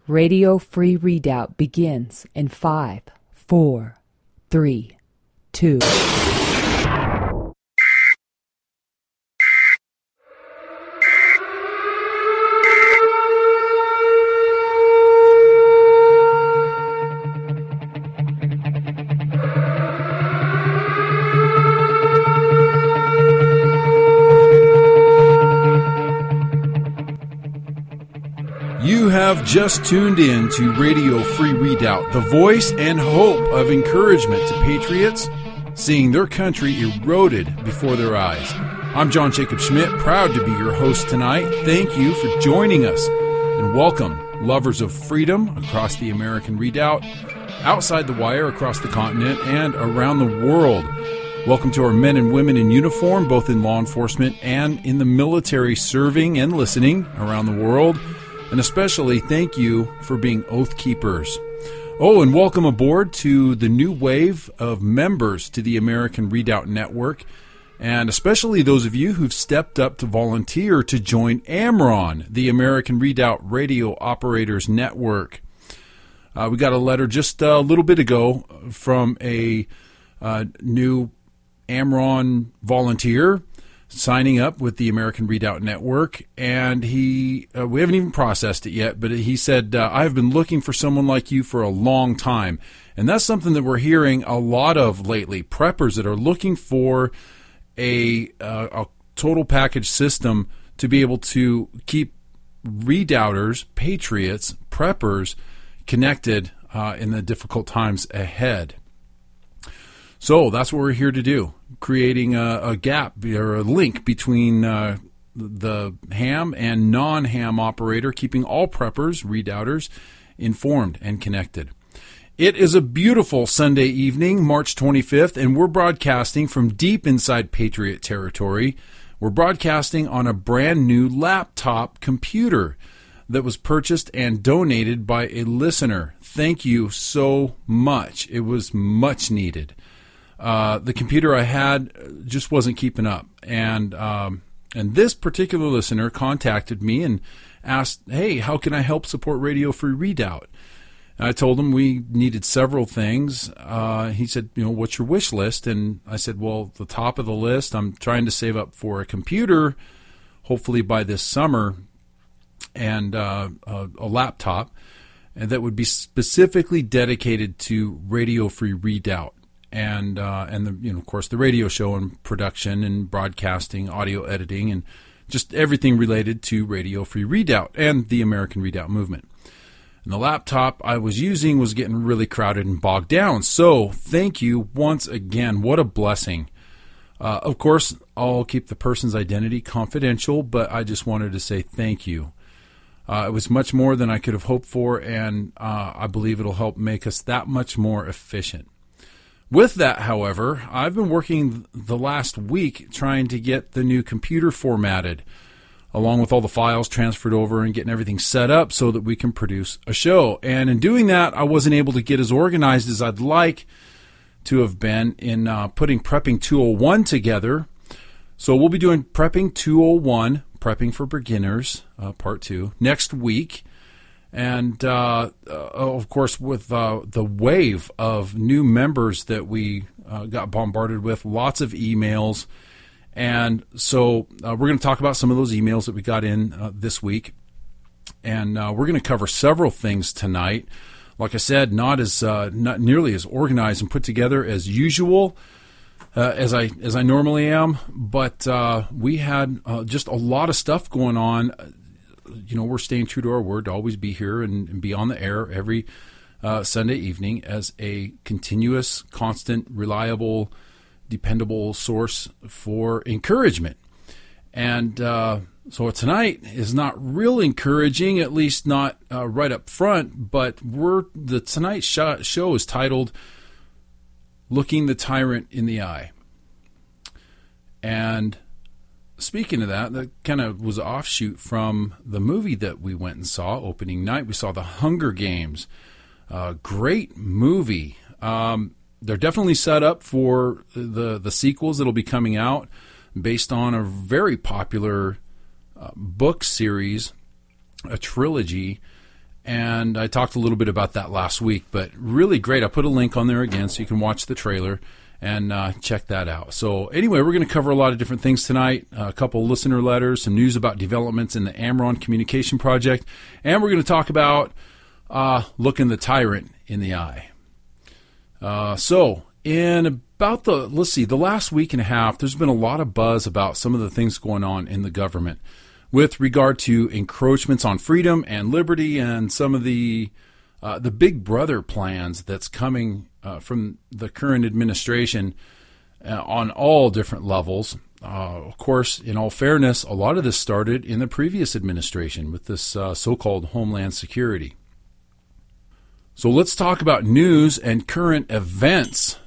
Radio Free Redoubt begins in 5, 4, 3, 2. You have just tuned in to Radio Free Redoubt, the voice and hope of encouragement to patriots seeing their country eroded before their eyes. I'm John Jacob Schmidt, proud to be your host tonight. Thank you for joining us, and welcome, lovers of freedom across the American Redoubt, outside the wire across the continent, and around the world. Welcome to our men and women in uniform, both in law enforcement and in the military, serving and listening around the world. And especially thank you for being Oath Keepers. Oh, and welcome aboard to the new wave of members to the American Redoubt Network, and especially those of you who've stepped up to volunteer to join AMRON, the American Redoubt Radio Operators Network. We got a letter just a little bit ago from a new AMRON volunteer signing up with the American Redoubt Network, and we haven't even processed it yet, but he said, I've been looking for someone like you for a long time. And that's something that we're hearing a lot of lately, preppers that are looking for a total package system to be able to keep redoubters, patriots, preppers connected in the difficult times ahead. So that's what we're here to do, creating a gap or a link between the ham and non-ham operator, keeping all preppers, redoubters, informed and connected. It is a beautiful Sunday evening, March 25th, and we're broadcasting from deep inside Patriot territory. We're broadcasting on a brand new laptop computer that was purchased and donated by a listener. Thank you so much. It was much needed. The computer I had just wasn't keeping up, and this particular listener contacted me and asked, hey, how can I help support Radio Free Redoubt? And I told him we needed several things. He said, what's your wish list? And I said, well, the top of the list, I'm trying to save up for a computer, hopefully by this summer, and a laptop, and that would be specifically dedicated to Radio Free Redoubt. And of course, the radio show and production and broadcasting, audio editing, and just everything related to Radio Free Redoubt and the American Redoubt movement. And the laptop I was using was getting really crowded and bogged down. So thank you once again. What a blessing. Of course, I'll keep the person's identity confidential, but I just wanted to say thank you. It was much more than I could have hoped for, and I believe it'll help make us that much more efficient. With that, however, I've been working the last week trying to get the new computer formatted, along with all the files transferred over and getting everything set up so that we can produce a show. And in doing that, I wasn't able to get as organized as I'd like to have been in putting Prepping 201 together. So we'll be doing Prepping 201, Prepping for Beginners, Part 2, next week. And, of course, with the wave of new members that we got bombarded with, lots of emails. And so we're going to talk about some of those emails that we got in this week. And we're going to cover several things tonight. Like I said, not nearly as organized and put together as usual as I normally am. But we had just a lot of stuff going on. We're staying true to our word to always be here and be on the air every Sunday evening as a continuous, constant, reliable, dependable source for encouragement. And so tonight is not real encouraging, at least not right up front, but tonight's show is titled Looking the Tyrant in the Eye. And speaking of that kind of was an offshoot from the movie that we went and saw opening night. We saw The Hunger Games. Great movie. They're definitely set up for the sequels that'll be coming out based on a very popular book series, a trilogy, And I talked a little bit about that last week, but really great. I put a link on there again so you can watch the trailer and check that out. So anyway, we're going to cover a lot of different things tonight, a couple of listener letters, some news about developments in the Amron Communication Project, and we're going to talk about looking the tyrant in the eye. So in about the last week and a half, there's been a lot of buzz about some of the things going on in the government with regard to encroachments on freedom and liberty and some of the big brother plans that's coming from the current administration on all different levels. Of course, in all fairness, a lot of this started in the previous administration with this so-called Homeland Security. So let's talk about news and current events.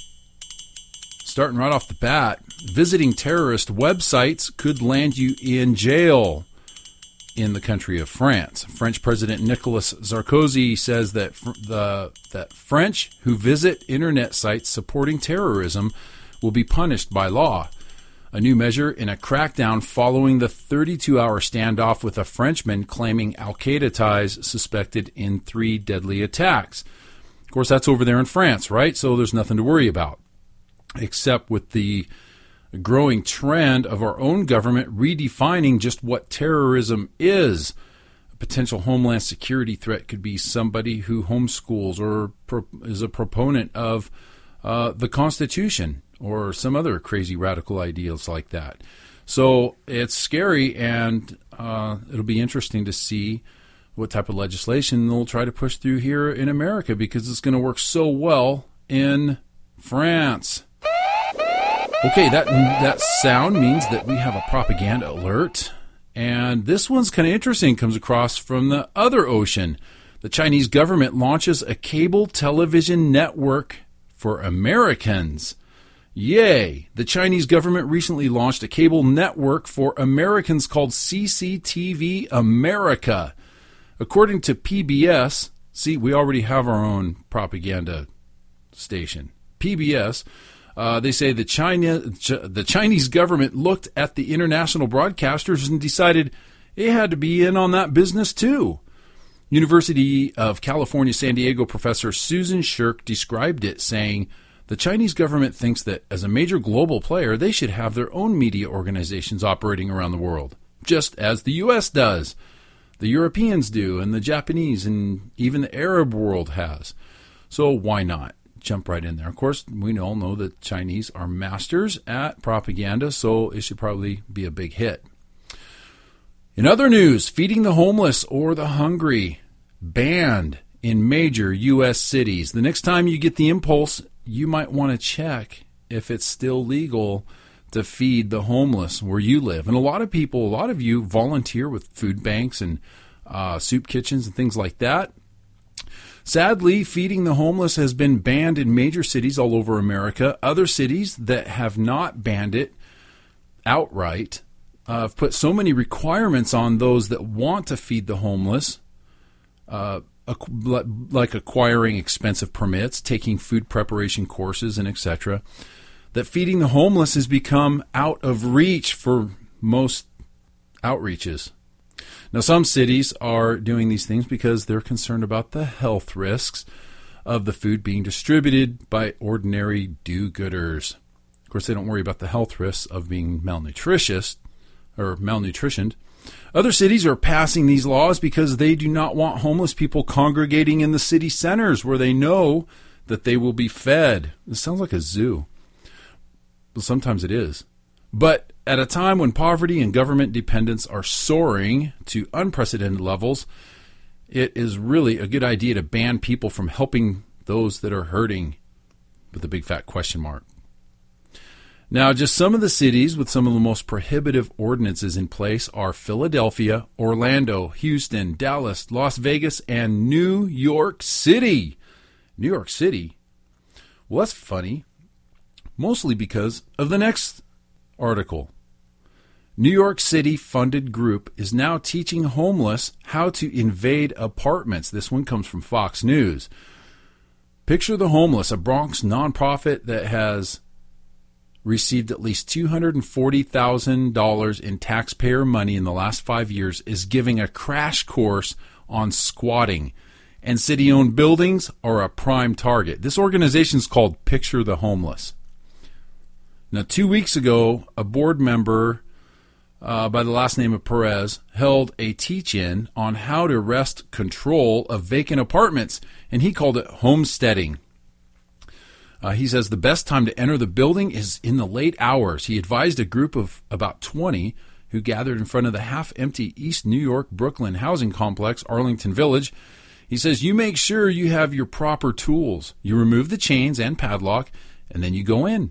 Starting right off the bat, visiting terrorist websites could land you in jail in the country of France. French President Nicolas Sarkozy says that that French who visit internet sites supporting terrorism will be punished by law. A new measure in a crackdown following the 32-hour standoff with a Frenchman claiming Al-Qaeda ties suspected in 3 deadly attacks. Of course, that's over there in France, right? So there's nothing to worry about, except with the growing trend of our own government redefining just what terrorism is. A potential homeland security threat could be somebody who homeschools or is a proponent of the Constitution or some other crazy radical ideals like that. So it's scary, and it'll be interesting to see what type of legislation they'll try to push through here in America, because it's going to work so well in France. Okay, that sound means that we have a propaganda alert. And this one's kind of interesting. Comes across from the other ocean. The Chinese government launches a cable television network for Americans. Yay! The Chinese government recently launched a cable network for Americans called CCTV America. According to PBS, see, we already have our own propaganda station. PBS, they say the Chinese government looked at the international broadcasters and decided it had to be in on that business too. University of California, San Diego professor Susan Shirk described it, saying, the Chinese government thinks that as a major global player, they should have their own media organizations operating around the world, just as the U.S. does, the Europeans do, and the Japanese, and even the Arab world has. So why not jump right in there? Of course, we all know that Chinese are masters at propaganda, so it should probably be a big hit. In other news, feeding the homeless or the hungry banned in major U.S. cities. The next time you get the impulse, you might want to check if it's still legal to feed the homeless where you live. And a lot of you volunteer with food banks and soup kitchens and things like that. Sadly, feeding the homeless has been banned in major cities all over America. Other cities that have not banned it outright have put so many requirements on those that want to feed the homeless, like acquiring expensive permits, taking food preparation courses, and etc., that feeding the homeless has become out of reach for most outreaches. Now, some cities are doing these things because they're concerned about the health risks of the food being distributed by ordinary do-gooders. Of course, they don't worry about the health risks of being malnutritioned. Other cities are passing these laws because they do not want homeless people congregating in the city centers where they know that they will be fed. This sounds like a zoo. Well, sometimes it is. But at a time when poverty and government dependence are soaring to unprecedented levels, it is really a good idea to ban people from helping those that are hurting, with a big fat question mark. Now, just some of the cities with some of the most prohibitive ordinances in place are Philadelphia, Orlando, Houston, Dallas, Las Vegas, and New York City. New York City? Well, that's funny, mostly because of the next article. New York City funded group is now teaching homeless how to invade apartments. This one comes from Fox News. Picture the Homeless, a Bronx nonprofit that has received at least $240,000 in taxpayer money in the last 5 years, is giving a crash course on squatting, and city-owned buildings are a prime target. This organization is called Picture the Homeless. Now, 2 weeks ago, a board member by the last name of Perez held a teach-in on how to wrest control of vacant apartments, and he called it homesteading. He says the best time to enter the building is in the late hours. He advised a group of about 20 who gathered in front of the half-empty East New York Brooklyn housing complex, Arlington Village. He says you make sure you have your proper tools. You remove the chains and padlock, and then you go in.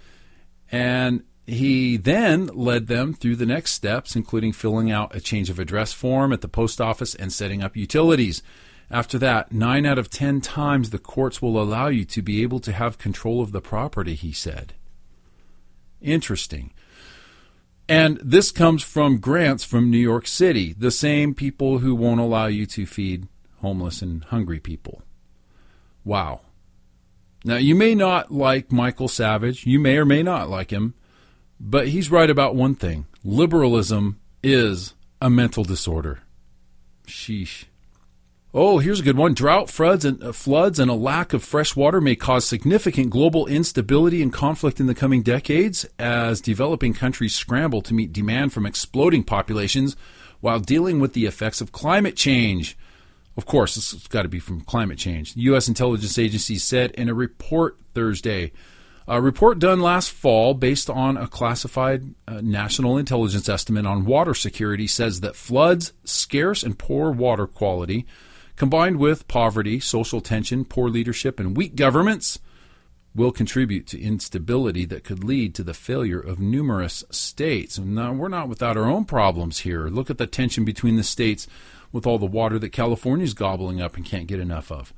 And he then led them through the next steps, including filling out a change of address form at the post office and setting up utilities. After that, 9 out of 10 times the courts will allow you to be able to have control of the property, he said. Interesting. And this comes from grants from New York City, the same people who won't allow you to feed homeless and hungry people. Wow. Now, you may not like Michael Savage. You may or may not like him. But he's right about one thing. Liberalism is a mental disorder. Sheesh. Oh, here's a good one. Drought, floods, and a lack of fresh water may cause significant global instability and conflict in the coming decades as developing countries scramble to meet demand from exploding populations while dealing with the effects of climate change. Of course, it's got to be from climate change. The U.S. intelligence agency said in a report Thursday. A report done last fall based on a classified national intelligence estimate on water security says that floods, scarce and poor water quality, combined with poverty, social tension, poor leadership, and weak governments, will contribute to instability that could lead to the failure of numerous states. Now, we're not without our own problems here. Look at the tension between the states with all the water that California's gobbling up and can't get enough of.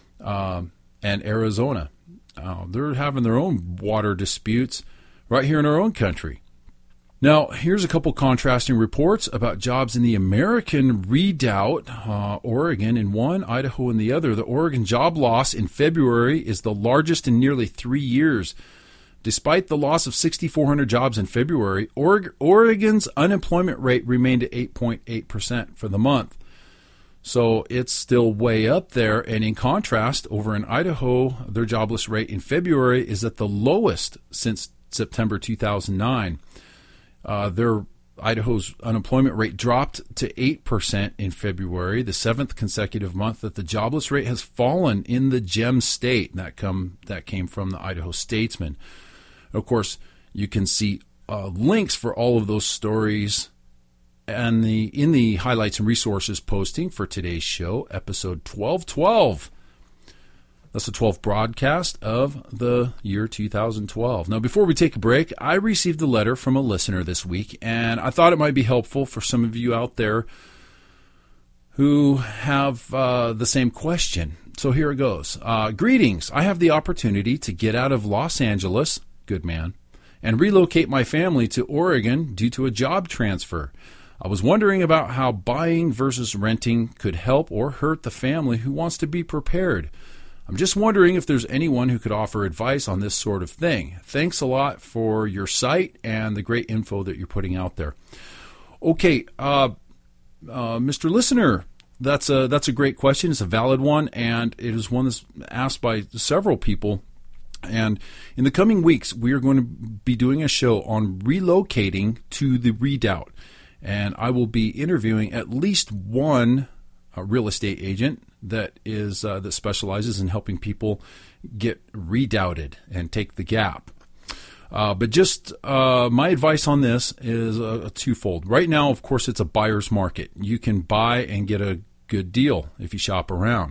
And Arizona. They're having their own water disputes right here in our own country. Now, here's a couple contrasting reports about jobs in the American Redoubt, Oregon in one, Idaho in the other. The Oregon job loss in February is the largest in nearly 3 years. Despite the loss of 6,400 jobs in February, Oregon's unemployment rate remained at 8.8% for the month. So it's still way up there. And in contrast, over in Idaho, their jobless rate in February is at the lowest since September 2009. Idaho's unemployment rate dropped to 8% in February, the seventh consecutive month that the jobless rate has fallen in the Gem State. That came from the Idaho Statesman. Of course, you can see links for all of those stories and in the highlights and resources posting for today's show, episode 1212. That's the 12th broadcast of the year 2012. Now, before we take a break, I received a letter from a listener this week, and I thought it might be helpful for some of you out there who have the same question. So here it goes. Greetings. I have the opportunity to get out of Los Angeles, good man, and relocate my family to Oregon due to a job transfer. I was wondering about how buying versus renting could help or hurt the family who wants to be prepared. I'm just wondering if there's anyone who could offer advice on this sort of thing. Thanks a lot for your site and the great info that you're putting out there. Okay, Mr. Listener, that's a great question. It's a valid one, and it is one that's asked by several people. And in the coming weeks, we are going to be doing a show on relocating to the Redoubt. And I will be interviewing at least one real estate agent that specializes in helping people get redoubted and take the gap. But just my advice on this is a twofold. Right now, of course, it's a buyer's market. You can buy and get a good deal if you shop around.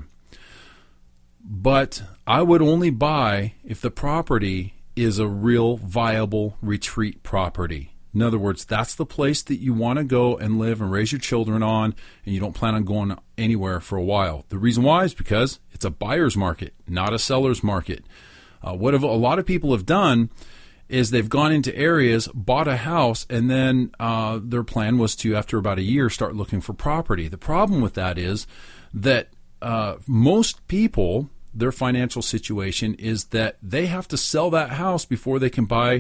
But I would only buy if the property is a real viable retreat property. In other words, that's the place that you want to go and live and raise your children on, and you don't plan on going anywhere for a while. The reason why is because it's a buyer's market, not a seller's market. What a lot of people have done is they've gone into areas, bought a house, and then their plan was to, after about a year, start looking for property. The problem with that is that most people, their financial situation is that they have to sell that house before they can buy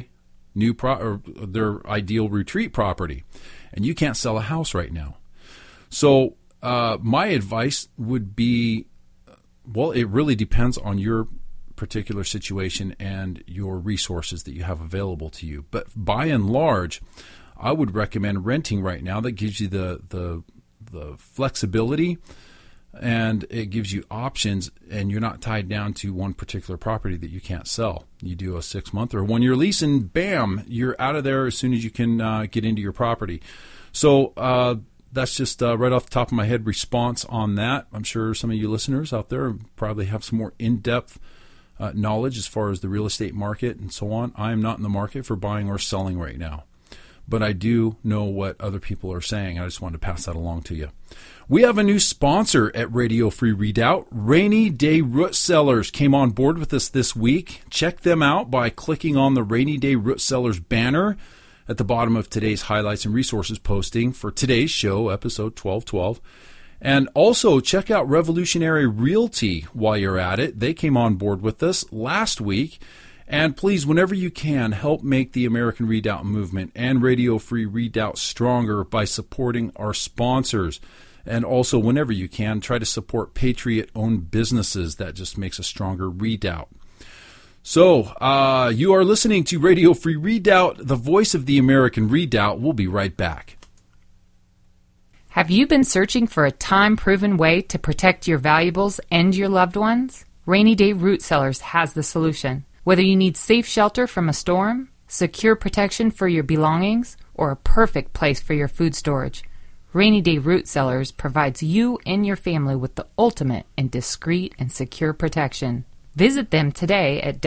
their ideal retreat property, and you can't sell a house right now. So my advice would be, well, it really depends on your particular situation and your resources that you have available to you. But by and large, I would recommend renting right now. That gives you the flexibility, and it gives you options, and you're not tied down to one particular property that you can't sell. You do a 6-month or 1-year lease, and bam, you're out of there as soon as you can get into your property. So that's just right off the top of my head response on that. I'm sure some of you listeners out there probably have some more in-depth knowledge as far as the real estate market and so on. I am not in the market for buying or selling right now, but I do know what other people are saying. I just wanted to pass that along to you. We have a new sponsor at Radio Free Readout. Rainy Day Root Cellars came on board with us this week. Check them out by clicking on the Rainy Day Root Cellars banner at the bottom of today's highlights and resources posting for today's show, episode 1212. And also check out Revolutionary Realty while you're at it. They came on board with us last week. And please, whenever you can, help make the American Readout movement and Radio Free Readout stronger by supporting our sponsors. And also, whenever you can, try to support Patriot-owned businesses. That just makes a stronger Readout. So, you are listening to Radio Free Readout, the voice of the American Readout. We'll be right back. Have you been searching for a time-proven way to protect your valuables and your loved ones? Rainy Day Root Cellars has the solution. Whether you need safe shelter from a storm, secure protection for your belongings, or a perfect place for your food storage, Rainy Day Root Cellars provides you and your family with the ultimate in discreet and secure protection. Visit them today at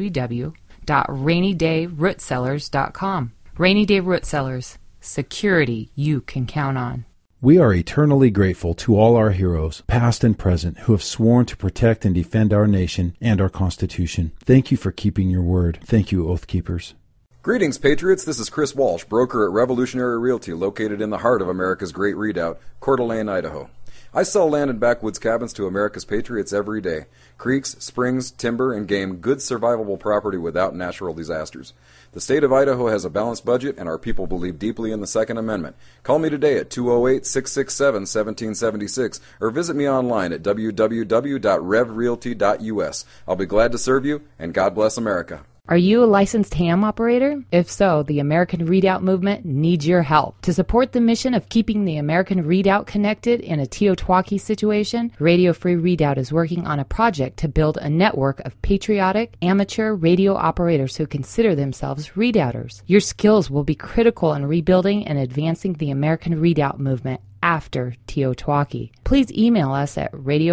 www.rainydayrootcellars.com. Rainy Day Root Cellars, security you can count on. We are eternally grateful to all our heroes, past and present, who have sworn to protect and defend our nation and our Constitution. Thank you for keeping your word. Thank you, Oath Keepers. Greetings, Patriots. This is Chris Walsh, broker at Revolutionary Realty, located in the heart of America's Great Redoubt, Coeur d'Alene, Idaho. I sell land and backwoods cabins to America's Patriots every day. Creeks, springs, timber, and game, good survivable property without natural disasters. The state of Idaho has a balanced budget, and our people believe deeply in the Second Amendment. Call me today at 208-667-1776 or visit me online at www.revrealty.us. I'll be glad to serve you, and God bless America. Are you a licensed ham operator? If so, the American Readout movement needs your help. To support the mission of keeping the American Readout connected in a Teotwaki situation, Radio Free Readout is working on a project to build a network of patriotic, amateur radio operators who consider themselves readouters. Your skills will be critical in rebuilding and advancing the American Readout movement after Teotwaki. Please email us at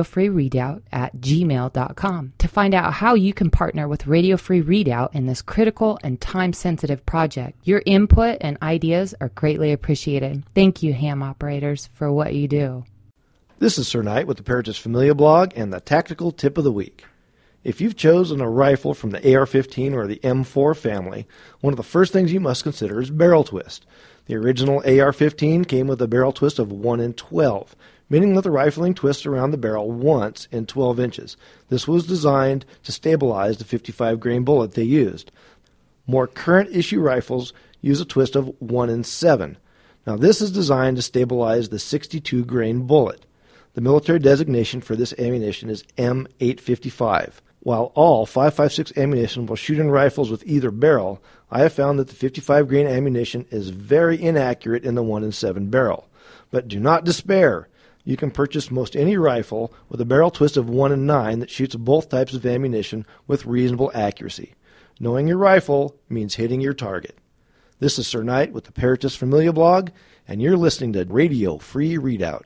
radiofreereadout@gmail.com to find out how you can partner with Radio Free Readout in this critical and time-sensitive project. Your input and ideas are greatly appreciated. Thank you, ham operators, for what you do. This is Sir Knight with the Paratus Familia blog and the Tactical Tip of the Week. If you've chosen a rifle from the AR-15 or the M4 family, one of the first things you must consider is barrel twist. The original AR-15 came with a barrel twist of 1 in 12, meaning that the rifling twists around the barrel once in 12 inches. This was designed to stabilize the 55-grain bullet they used. More current issue rifles use a twist of 1 in 7. Now this is designed to stabilize the 62-grain bullet. The military designation for this ammunition is M855. While all 5.56 ammunition will shoot in rifles with either barrel, I have found that the 55-grain ammunition is very inaccurate in the 1 in 7 barrel. But do not despair. You can purchase most any rifle with a barrel twist of 1 in 9 that shoots both types of ammunition with reasonable accuracy. Knowing your rifle means hitting your target. This is Sir Knight with the Paratus Familia blog, and you're listening to Radio Free Readout.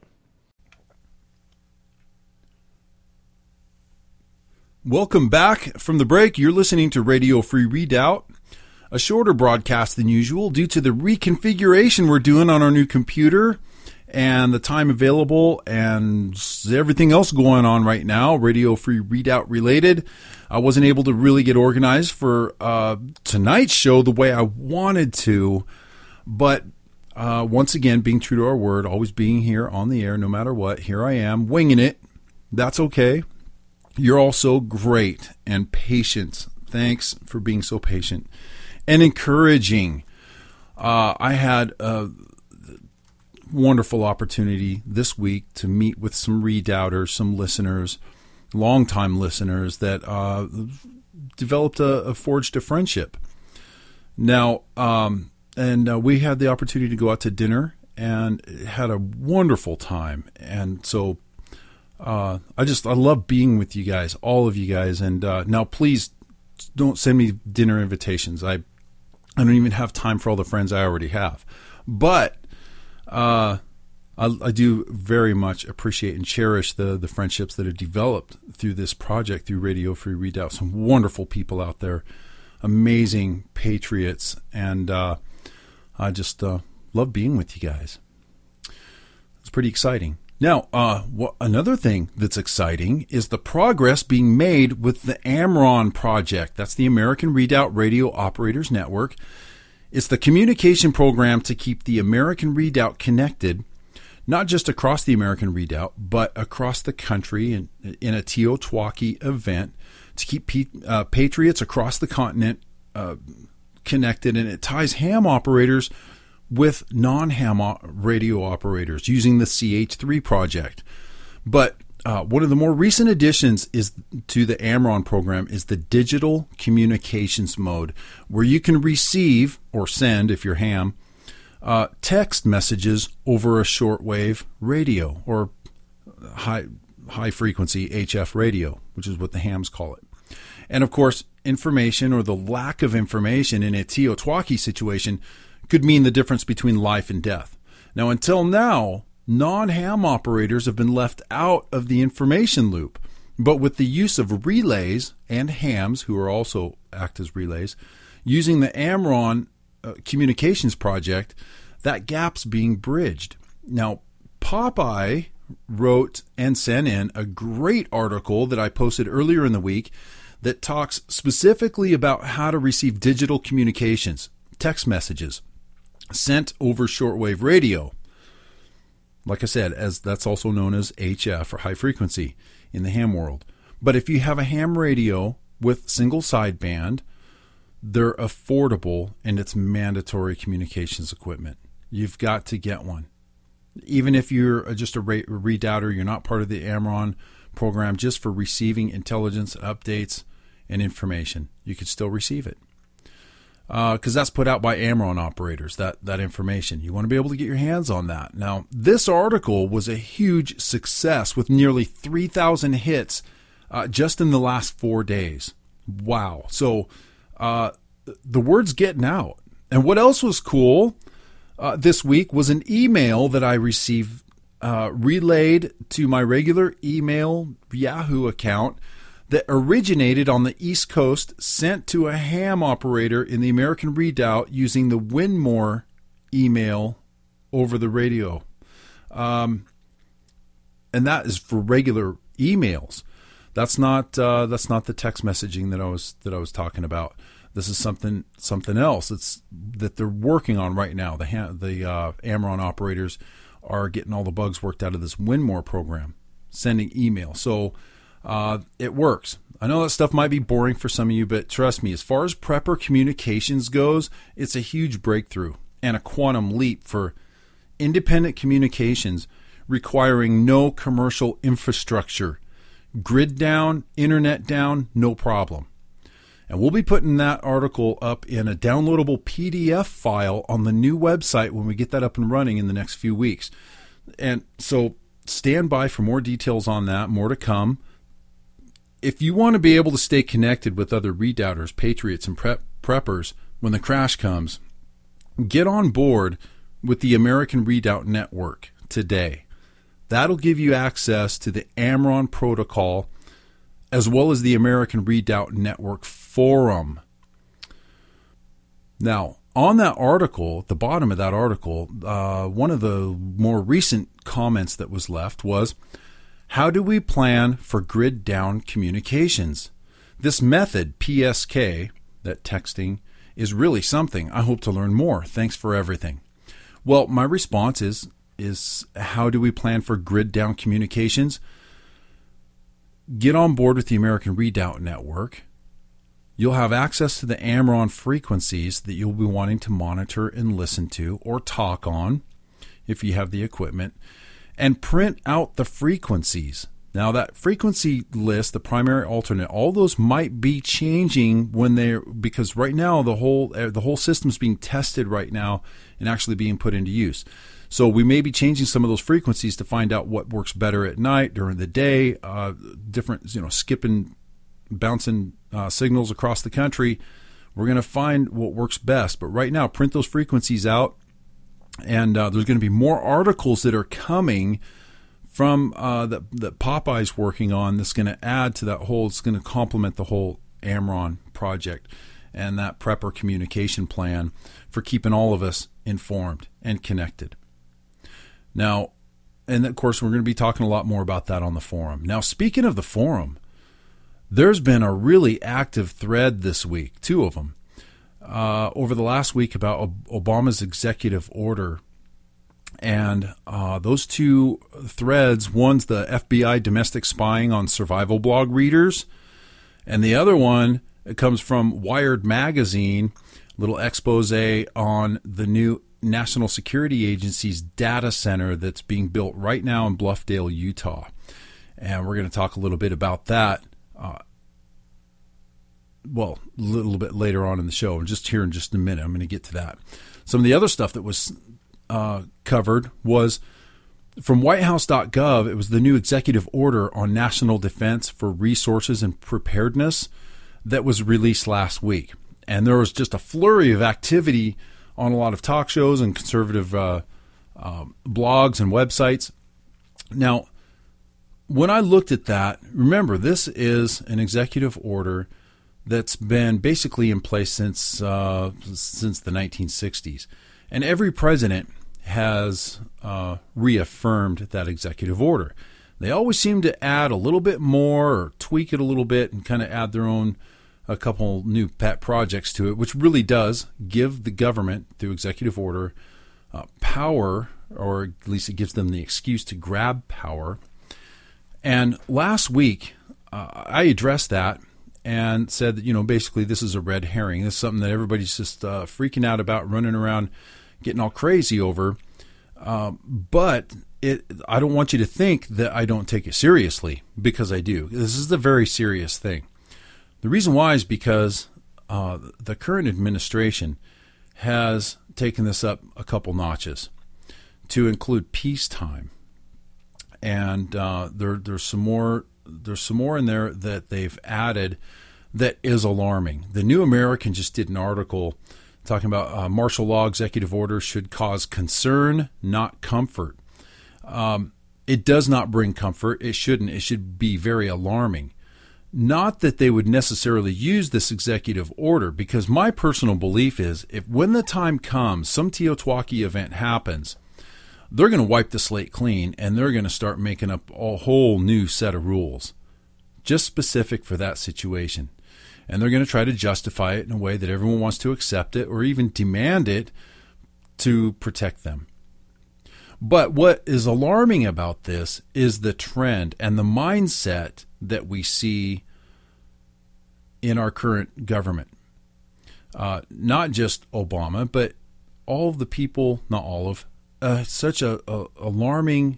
Welcome back from the break. You're listening to Radio Free Readout, a shorter broadcast than usual due to the reconfiguration we're doing on our new computer and the time available and everything else going on right now, Radio Free Readout related. I wasn't able to really get organized for tonight's show the way I wanted to, but once again, being true to our word, always being here on the air no matter what, here I am, winging it. That's okay. You're all so great and patient. Thanks for being so patient and encouraging. I had wonderful opportunity this week to meet with some redoubters, some listeners, longtime listeners that forged a friendship. Now, we had the opportunity to go out to dinner and had a wonderful time. And so I love being with you guys, all of you guys. And now please don't send me dinner invitations. I don't even have time for all the friends I already have. But I do very much appreciate and cherish the friendships that have developed through this project, through Radio Free Redoubt. Some wonderful people out there, amazing patriots, and I just love being with you guys. It's pretty exciting. Now, another thing that's exciting is the progress being made with the AMRON project. That's the American Redoubt Radio Operators Network. It's the communication program to keep the American Redoubt connected, not just across the American Redoubt, but across the country in a Teotihuacan event to keep patriots across the continent connected. And it ties ham operators with non-ham radio operators using the CH3 project. But one of the more recent additions to the AMRON program is the digital communications mode, where you can receive or send, if you're ham, text messages over a shortwave radio or high frequency HF radio, which is what the hams call it. And of course, information or the lack of information in a Teotihuacan situation could mean the difference between life and death. Now, until now, non-ham operators have been left out of the information loop. But with the use of relays and hams, who are also act as relays, using the AMRON communications project, that gap's being bridged. Now, Popeye wrote and sent in a great article that I posted earlier in the week that talks specifically about how to receive digital communications, text messages, sent over shortwave radio. Like I said, as that's also known as HF or high frequency in the ham world. But if you have a ham radio with single sideband, they're affordable and it's mandatory communications equipment. You've got to get one. Even if you're just a redoubter, you're not part of the AMRON program, just for receiving intelligence, updates, and information, you could still receive it. Because that's put out by AMRON operators, that information. You want to be able to get your hands on that. Now, this article was a huge success with nearly 3,000 hits just in the last 4 days. Wow. So the word's getting out. And what else was cool this week was an email that I received relayed to my regular email Yahoo account that originated on the East Coast, sent to a ham operator in the American Redoubt using the Winmore email over the radio. And that is for regular emails. That's not the text messaging that I was talking about. This is something else. It's that they're working on right now. The AMRON operators are getting all the bugs worked out of this Winmore program, sending email. So it works. I know that stuff might be boring for some of you, but trust me, as far as prepper communications goes, it's a huge breakthrough and a quantum leap for independent communications requiring no commercial infrastructure. Grid down, internet down, no problem. And we'll be putting that article up in a downloadable PDF file on the new website when we get that up and running in the next few weeks. And so stand by for more details on that, more to come. If you want to be able to stay connected with other redoubters, patriots, and preppers when the crash comes, get on board with the American Redoubt Network today. That'll give you access to the AMRON protocol as well as the American Redoubt Network forum. Now, on that article, at the bottom of that article, one of the more recent comments that was left was, how do we plan for grid down communications? This method, PSK, that texting, is really something. I hope to learn more. Thanks for everything. Well, my response is how do we plan for grid down communications? Get on board with the American Redoubt Network. You'll have access to the AMRON frequencies that you'll be wanting to monitor and listen to or talk on. if you have the equipment, and print out the frequencies. Now that frequency list, the primary, alternate, all those might be changing because right now the whole system's being tested right now and actually being put into use. So we may be changing some of those frequencies to find out what works better at night, during the day, different, skipping, bouncing signals across the country. We're going to find what works best. But right now, print those frequencies out, and there's going to be more articles that are coming from that Popeye's working on that's going to add to that whole, it's going to complement the whole AMRON project and that prepper communication plan for keeping all of us informed and connected. Now, and of course, we're going to be talking a lot more about that on the forum. Now, speaking of the forum, there's been a really active thread this week, 2 of them, over the last week about Obama's executive order. And those 2 threads, one's the FBI domestic spying on survival blog readers, and the other one comes from Wired Magazine, little expose on the new National Security Agency's data center that's being built right now in Bluffdale, Utah. And we're going to talk a little bit about that, a little bit later on in the show. And just here in just a minute, I'm going to get to that. Some of the other stuff that was covered was from whitehouse.gov. It was the new executive order on national defense for resources and preparedness that was released last week. And there was just a flurry of activity on a lot of talk shows and conservative blogs and websites. Now, when I looked at that, remember, this is an executive order that's been basically in place since the 1960s. And every president has reaffirmed that executive order. They always seem to add a little bit more or tweak it a little bit and kind of add their own, a couple new pet projects to it, which really does give the government, through executive order, power, or at least it gives them the excuse to grab power. And last week, I addressed that and said that, basically this is a red herring. This is something that everybody's just freaking out about, running around, getting all crazy over. But I don't want you to think that I don't take it seriously, because I do. This is a very serious thing. The reason why is because the current administration has taken this up a couple notches to include peacetime, and there's some more in there that they've added that is alarming. The New American just did an article talking about martial law executive orders should cause concern, not comfort. It does not bring comfort. It shouldn't. It should be very alarming. Not that they would necessarily use this executive order, because my personal belief is if when the time comes, some Teotihuacan event happens, they're going to wipe the slate clean and they're going to start making up a whole new set of rules just specific for that situation. And they're going to try to justify it in a way that everyone wants to accept it or even demand it to protect them. But what is alarming about this is the trend and the mindset that we see in our current government. Not just Obama, but all of the people, not all of, such a alarmingly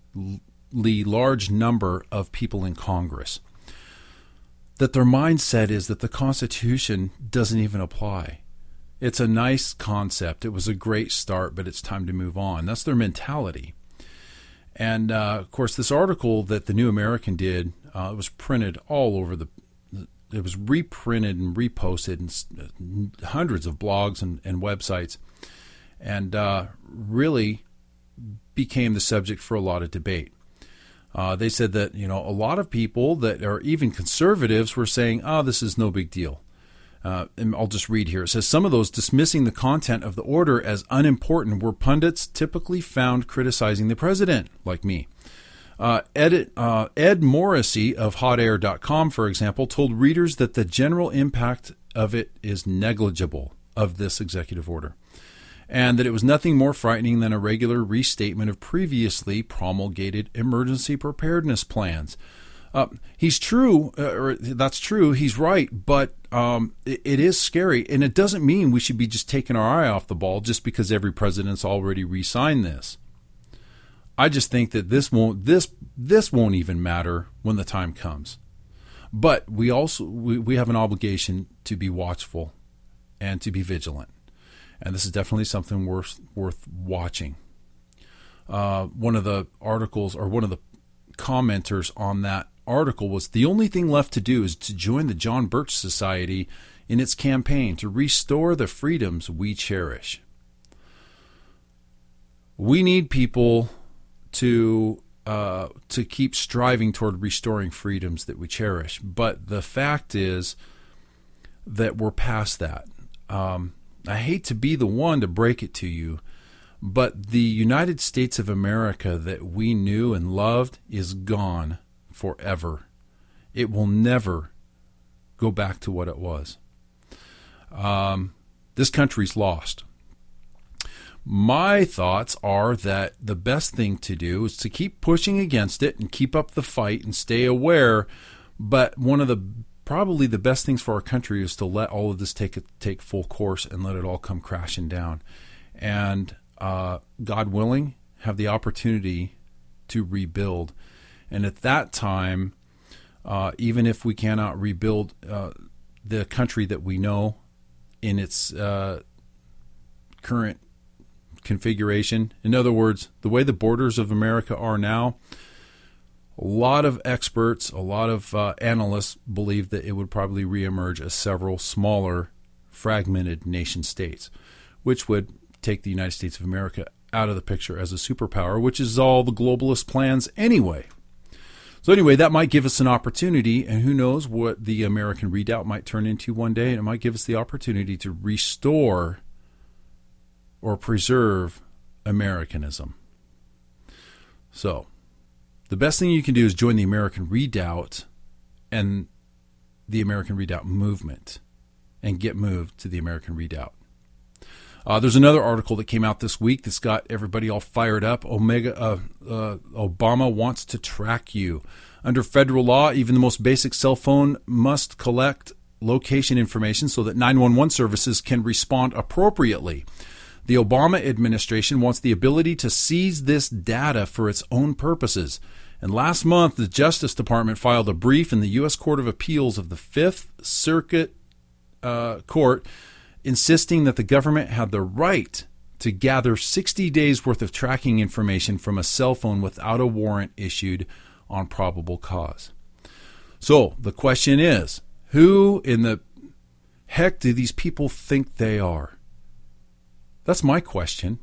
large number of people in Congress, that their mindset is that the Constitution doesn't even apply. It's a nice concept. It was a great start, but it's time to move on. That's their mentality. And, of course, this article that the New American did, it was printed all over it was reprinted and reposted in hundreds of blogs and websites, and really became the subject for a lot of debate. They said that, a lot of people that are even conservatives were saying, this is no big deal. And I'll just read here. It says, some of those dismissing the content of the order as unimportant were pundits typically found criticizing the president, like me. Ed Morrissey of hotair.com, for example, told readers that the general impact of it is negligible, of this executive order, and that it was nothing more frightening than a regular restatement of previously promulgated emergency preparedness plans. He's true, or that's true, he's right, but it is scary, and it doesn't mean we should be just taking our eye off the ball just because every president's already re-signed this. I just think that this won't even matter when the time comes. But we have an obligation to be watchful and to be vigilant. And this is definitely something worth watching. One of the articles, or one of the commenters on that article, was the only thing left to do is to join the John Birch Society in its campaign to restore the freedoms we cherish. We need people to keep striving toward restoring freedoms that we cherish. But the fact is that we're past that. I hate to be the one to break it to you, but the United States of America that we knew and loved is gone forever. It will never go back to what it was. This country's lost. My thoughts are that the best thing to do is to keep pushing against it and keep up the fight and stay aware. But one of the probably the best things for our country is to let all of this take full course and let it all come crashing down. And God willing, have the opportunity to rebuild. And at that time, even if we cannot rebuild the country that we know in its current configuration, in other words, the way the borders of America are now, a lot of experts, a lot of analysts believe that it would probably reemerge as several smaller, fragmented nation states, which would take the United States of America out of the picture as a superpower, which is all the globalist plans anyway. So anyway, that might give us an opportunity, and who knows what the American Redoubt might turn into one day, and it might give us the opportunity to restore or preserve Americanism. So the best thing you can do is join the American Redoubt and the American Redoubt movement and get moved to the American Redoubt. There's another article that came out this week that's got everybody all fired up. Obama wants to track you. Under federal law, even the most basic cell phone must collect location information so that 911 services can respond appropriately. The Obama administration wants the ability to seize this data for its own purposes. And last month, the Justice Department filed a brief in the U.S. Court of Appeals of the Fifth Circuit Court insisting that the government had the right to gather 60 days' worth of tracking information from a cell phone without a warrant issued on probable cause. So the question is, who in the heck do these people think they are? That's my question.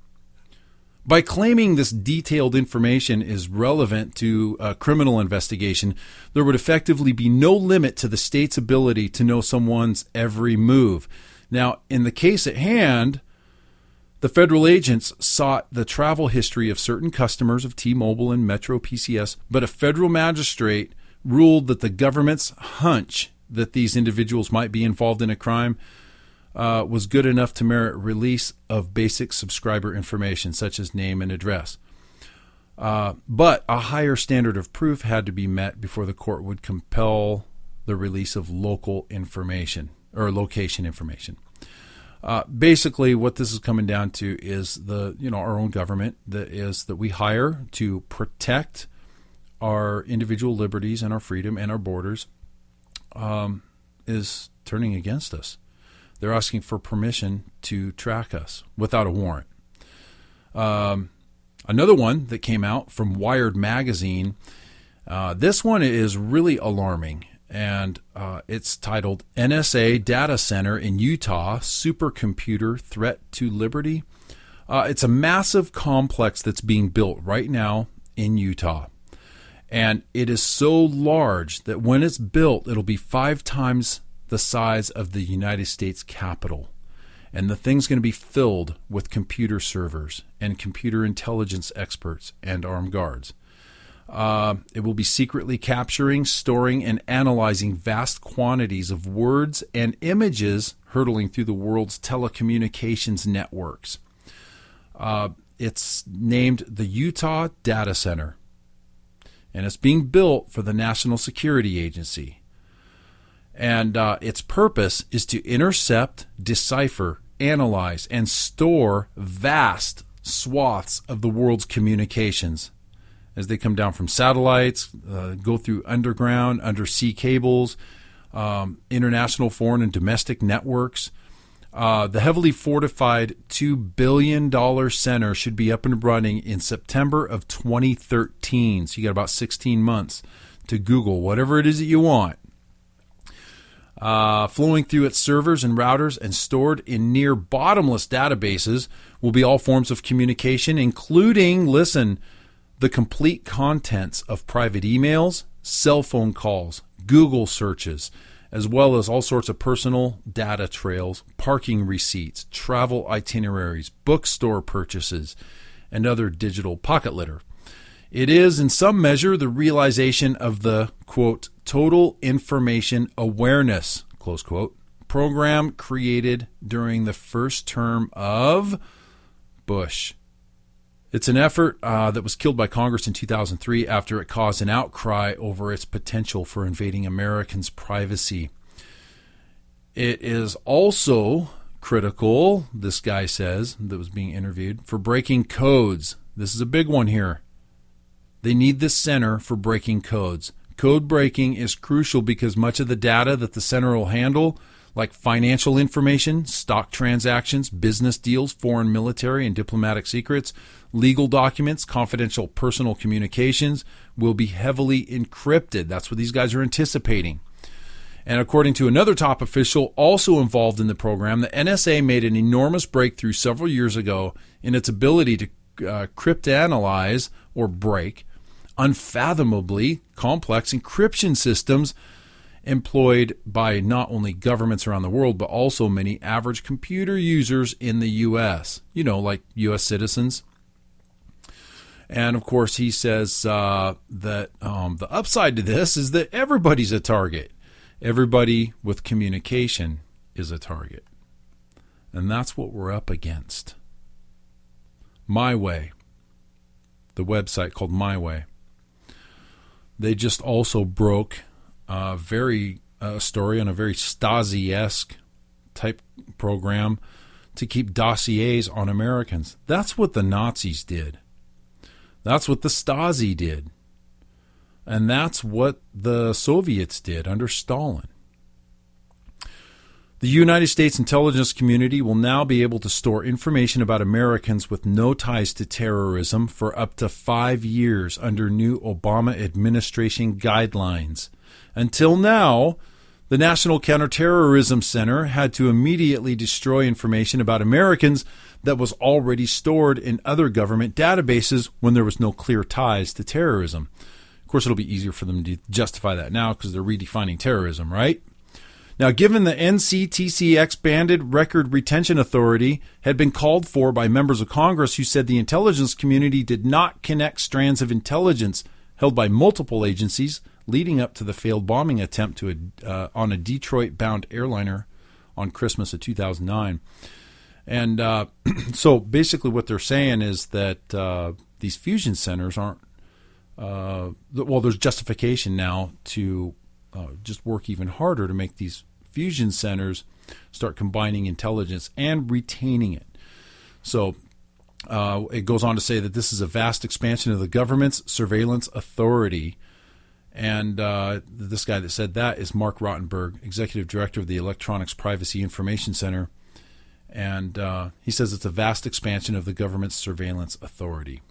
By claiming this detailed information is relevant to a criminal investigation, there would effectively be no limit to the state's ability to know someone's every move. Now, in the case at hand, the federal agents sought the travel history of certain customers of T-Mobile and Metro PCS, but a federal magistrate ruled that the government's hunch that these individuals might be involved in a crime was good enough to merit release of basic subscriber information, such as name and address. But a higher standard of proof had to be met before the court would compel the release of local information or location information. Basically, what this is coming down to is our own government that we hire to protect our individual liberties and our freedom and our borders is turning against us. They're asking for permission to track us without a warrant. Another one that came out from Wired Magazine, this one is really alarming, and it's titled NSA Data Center in Utah, Supercomputer Threat to Liberty. It's a massive complex that's being built right now in Utah. And it is so large that when it's built, it'll be 5 times the size of the United States Capitol. And the thing's going to be filled with computer servers and computer intelligence experts and armed guards. It will be secretly capturing, storing, and analyzing vast quantities of words and images hurtling through the world's telecommunications networks. It's named the Utah Data Center, and it's being built for the National Security Agency. And its purpose is to intercept, decipher, analyze, and store vast swaths of the world's communications as they come down from satellites, go through underground, undersea cables, international, foreign, and domestic networks. The heavily fortified $2 billion center should be up and running in September of 2013. So you got about 16 months to Google whatever it is that you want. Flowing through its servers and routers and stored in near bottomless databases will be all forms of communication, including, listen, the complete contents of private emails, cell phone calls, Google searches, as well as all sorts of personal data trails, parking receipts, travel itineraries, bookstore purchases, and other digital pocket litter. It is, in some measure, the realization of the, quote, total information awareness, close quote, program created during the first term of Bush. It's an effort that was killed by Congress in 2003 after it caused an outcry over its potential for invading Americans' privacy. It is also critical, this guy says, that was being interviewed, for breaking codes. This is a big one here. They need this center for breaking codes. Code breaking is crucial because much of the data that the center will handle, like financial information, stock transactions, business deals, foreign military and diplomatic secrets, legal documents, confidential personal communications, will be heavily encrypted. That's what these guys are anticipating. And according to another top official also involved in the program, the NSA made an enormous breakthrough several years ago in its ability to cryptanalyze or break unfathomably complex encryption systems employed by not only governments around the world, but also many average computer users in the U.S., like U.S. citizens. And, of course, he says that the upside to this is that everybody's a target. Everybody with communication is a target. And that's what we're up against. My Way, the website called My Way. They just also broke a story on a very Stasi-esque type program to keep dossiers on Americans. That's what the Nazis did. That's what the Stasi did. And that's what the Soviets did under Stalin. The United States intelligence community will now be able to store information about Americans with no ties to terrorism for up to 5 years under new Obama administration guidelines. Until now, the National Counterterrorism Center had to immediately destroy information about Americans that was already stored in other government databases when there was no clear ties to terrorism. Of course, it'll be easier for them to justify that now because they're redefining terrorism, right? Now, given the NCTC expanded record retention authority had been called for by members of Congress who said the intelligence community did not connect strands of intelligence held by multiple agencies leading up to the failed bombing attempt on a Detroit-bound airliner on Christmas of 2009. And so basically what they're saying is that these fusion centers aren't there's justification now to just work even harder to make these fusion centers start combining intelligence and retaining it. So it goes on to say that this is a vast expansion of the government's surveillance authority. And this guy that said that is Mark Rottenberg, executive director of the Electronics Privacy Information Center. And he says it's a vast expansion of the government's surveillance authority.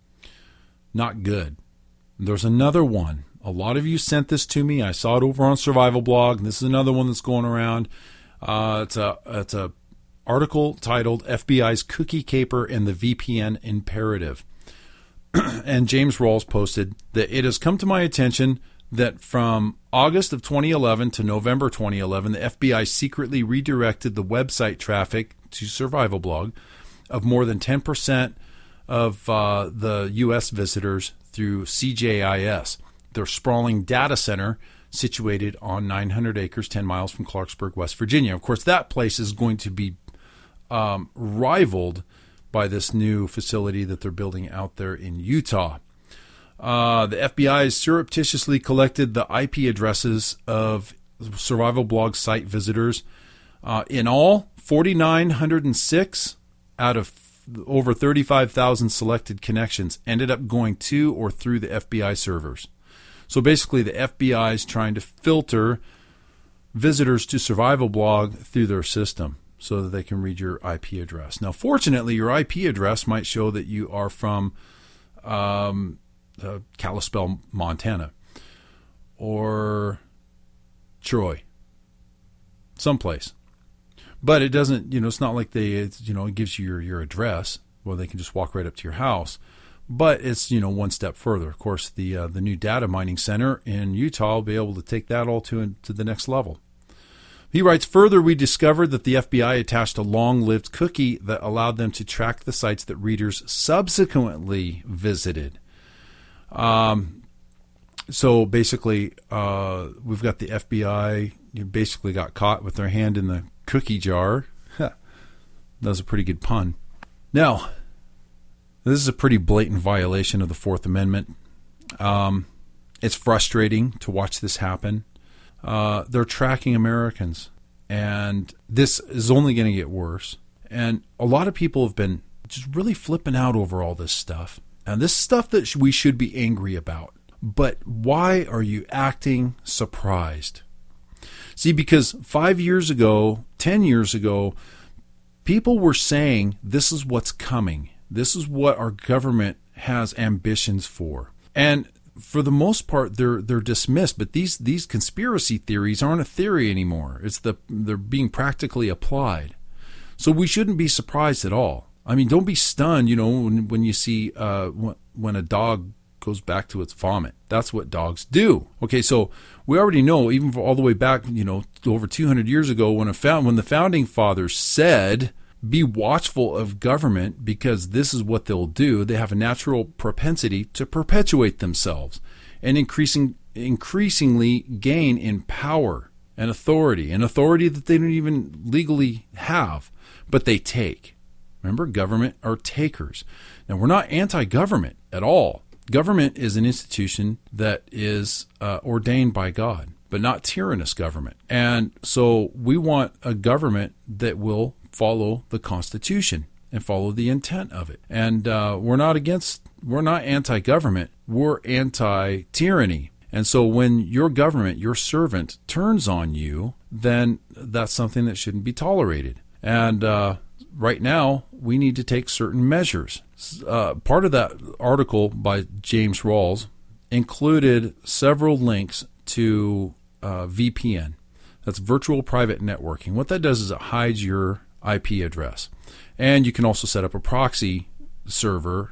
Not good. There's another one. A lot of you sent this to me. I saw it over on Survival Blog. This is another one that's going around. It's a article titled FBI's Cookie Caper and the VPN Imperative. And James Rawls posted that it has come to my attention that from August of 2011 to November 2011, the FBI secretly redirected the website traffic to Survival Blog of more than 10% of the U.S. visitors through CJIS, their sprawling data center situated on 900 acres, 10 miles from Clarksburg, West Virginia. Of course, that place is going to be rivaled by this new facility that they're building out there in Utah. The FBI has surreptitiously collected the IP addresses of Survival Blog site visitors. In all, 4,906 out of over 35,000 selected connections ended up going to or through the FBI servers. So basically, the FBI is trying to filter visitors to Survival Blog through their system so that they can read your IP address. Now, fortunately, your IP address might show that you are from Kalispell, Montana, or Troy, someplace. But it doesn't, it's not like it gives you your address. Well, they can just walk right up to your house. But it's, one step further. Of course, the new data mining center in Utah will be able to take that all to the next level. He writes, further, we discovered that the FBI attached a long-lived cookie that allowed them to track the sites that readers subsequently visited. So basically, we've got the FBI, basically got caught with their hand in the cookie jar. That was a pretty good pun. Now, this is a pretty blatant violation of the Fourth Amendment. It's frustrating to watch this happen. They're tracking Americans, and this is only going to get worse. And a lot of people have been just really flipping out over all this stuff. And this stuff that we should be angry about. But why are you acting surprised? See, because 5 years ago, 10 years ago, people were saying this is what's coming. This is what our government has ambitions for. And for the most part, they're dismissed. But these conspiracy theories aren't a theory anymore. They're being practically applied. So we shouldn't be surprised at all. I mean, don't be stunned, when you see when a dog goes back to its vomit. That's what dogs do. Okay, so we already know, even all the way back, over 200 years ago, when the founding fathers said, be watchful of government because this is what they'll do. They have a natural propensity to perpetuate themselves and increasingly gain in power and authority that they don't even legally have, but they take. Remember, government are takers. Now, we're not anti-government at all. Government is an institution that is ordained by God, but not tyrannous government. And so we want a government that will follow the Constitution and follow the intent of it. And we're not anti-government, we're anti-tyranny. And so when your government, your servant, turns on you, then that's something that shouldn't be tolerated. And right now, we need to take certain measures. Part of that article by James Rawls included several links to VPN. That's virtual private networking. What that does is it hides your IP address. And you can also set up a proxy server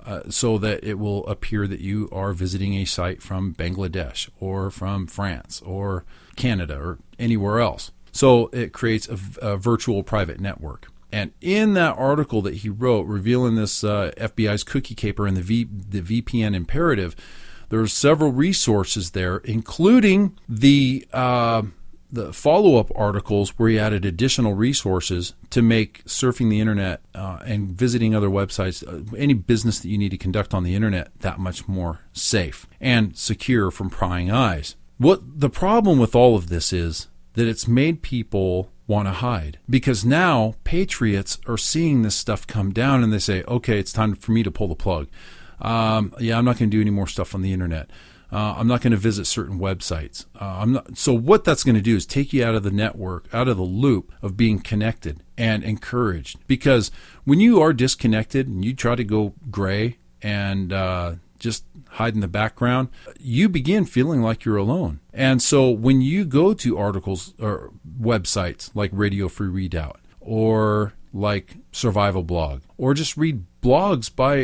so that it will appear that you are visiting a site from Bangladesh or from France or Canada or anywhere else. So it creates a virtual private network. And in that article that he wrote revealing this FBI's cookie caper and the VPN imperative, there are several resources there, including the follow-up articles where he added additional resources to make surfing the internet and visiting other websites, any business that you need to conduct on the internet, that much more safe and secure from prying eyes. What the problem with all of this is that it's made people want to hide, because now patriots are seeing this stuff come down and they say, okay, it's time for me to pull the plug. I'm not going to do any more stuff on the internet. I'm not going to visit certain websites. So what that's going to do is take you out of the network, out of the loop of being connected and encouraged. Because when you are disconnected and you try to go gray and just hide in the background, you begin feeling like you're alone. And so when you go to articles or websites like Radio Free Readout or like Survival Blog, or just read blogs by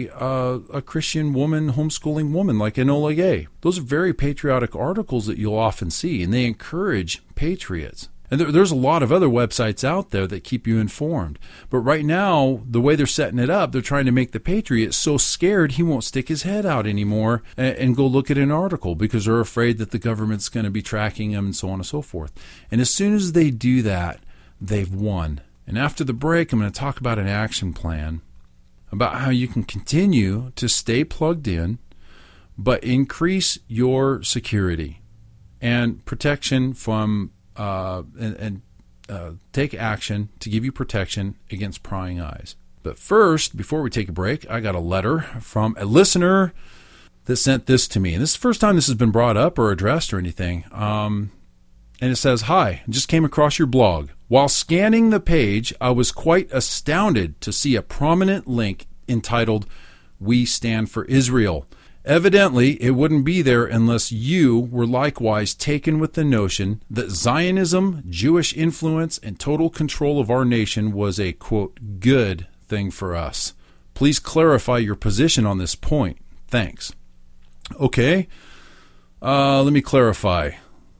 a Christian woman, homeschooling woman like Enola Gay, those are very patriotic articles that you'll often see, and they encourage patriots. And there's a lot of other websites out there that keep you informed. But right now, the way they're setting it up, they're trying to make the patriot so scared he won't stick his head out anymore and go look at an article because they're afraid that the government's going to be tracking him and so on and so forth. And as soon as they do that, they've won. And after the break, I'm going to talk about an action plan about how you can continue to stay plugged in, but increase your security and protection from take action to give you protection against prying eyes. But first, before we take a break, I got a letter from a listener that sent this to me. And this is the first time this has been brought up or addressed or anything. And it says, "Hi, just came across your blog. While scanning the page, I was quite astounded to see a prominent link entitled, 'We Stand for Israel.' Evidently, it wouldn't be there unless you were likewise taken with the notion that Zionism, Jewish influence, and total control of our nation was a, quote, good thing for us. Please clarify your position on this point. Thanks." Okay, let me clarify.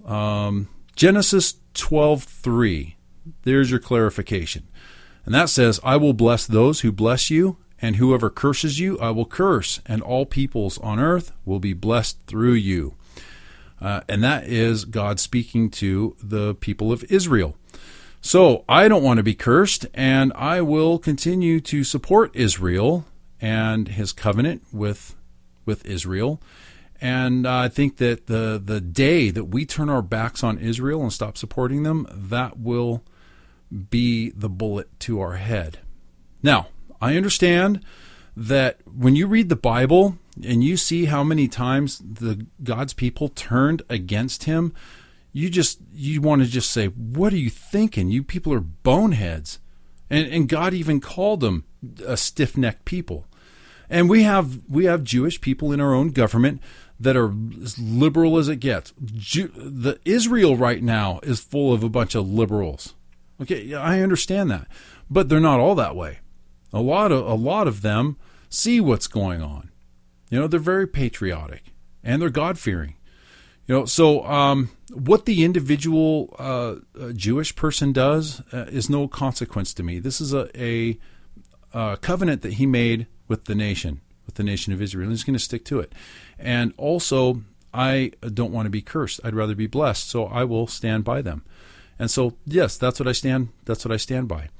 Genesis 12:3. There's your clarification. And that says, "I will bless those who bless you, and whoever curses you, I will curse, and all peoples on earth will be blessed through you." And that is God speaking to the people of Israel. So I don't want to be cursed, and I will continue to support Israel and his covenant with Israel. And I think that the day that we turn our backs on Israel and stop supporting them, that will be the bullet to our head. Now, I understand that when you read the Bible and you see how many times God's people turned against him, you want to just say, what are you thinking? You people are boneheads. And God even called them a stiff-necked people. And we have Jewish people in our own government that are as liberal as it gets. The Israel right now is full of a bunch of liberals. Okay, I understand that, but they're not all that way. A lot of them see what's going on. They're very patriotic and they're God-fearing. So what the individual Jewish person does is no consequence to me. This is a covenant that he made with the nation of Israel. He's going to stick to it. And also, I don't want to be cursed. I'd rather be blessed. So I will stand by them. And so, yes, that's what I stand by.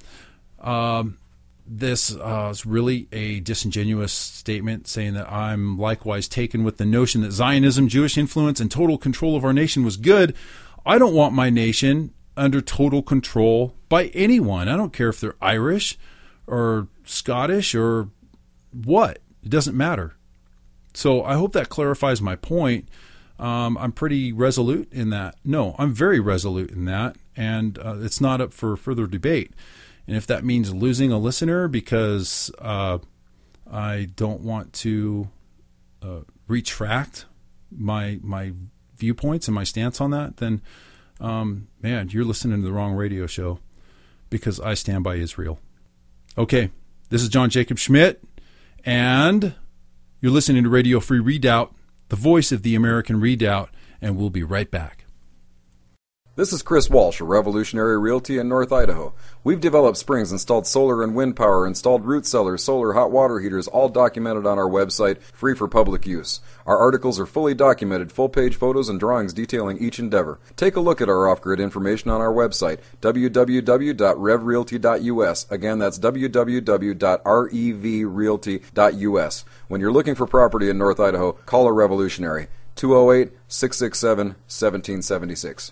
This is really a disingenuous statement saying that I'm likewise taken with the notion that Zionism, Jewish influence, and total control of our nation was good. I don't want my nation under total control by anyone. I don't care if they're Irish or Scottish or what. It doesn't matter. So I hope that clarifies my point. I'm pretty resolute in that. No, I'm very resolute in that, and it's not up for further debate. And if that means losing a listener because I don't want to retract my viewpoints and my stance on that, then, man, you're listening to the wrong radio show, because I stand by Israel. Okay, this is John Jacob Schmidt, and you're listening to Radio Free Redoubt, the voice of the American Redoubt, and we'll be right back. This is Chris Walsh of Revolutionary Realty in North Idaho. We've developed springs, installed solar and wind power, installed root cellars, solar hot water heaters, all documented on our website, free for public use. Our articles are fully documented, full-page photos and drawings detailing each endeavor. Take a look at our off-grid information on our website, www.revrealty.us. Again, that's www.revrealty.us. When you're looking for property in North Idaho, call a Revolutionary, 208-667-1776.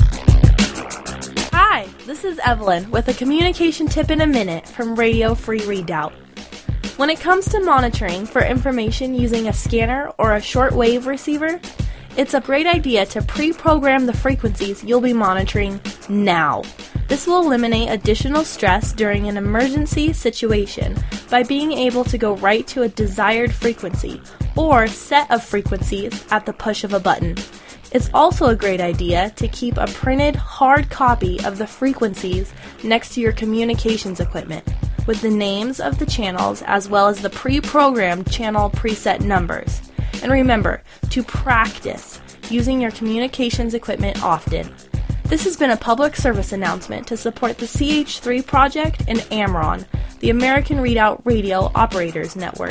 Hi, this is Evelyn with a communication tip in a minute from Radio Free Redoubt. When it comes to monitoring for information using a scanner or a shortwave receiver, it's a great idea to pre-program the frequencies you'll be monitoring now. This will eliminate additional stress during an emergency situation by being able to go right to a desired frequency or set of frequencies at the push of a button. It's also a great idea to keep a printed hard copy of the frequencies next to your communications equipment with the names of the channels as well as the pre-programmed channel preset numbers. And remember to practice using your communications equipment often. This has been a public service announcement to support the CH3 project and AMRON, the American Redoubt Radio Operators Network.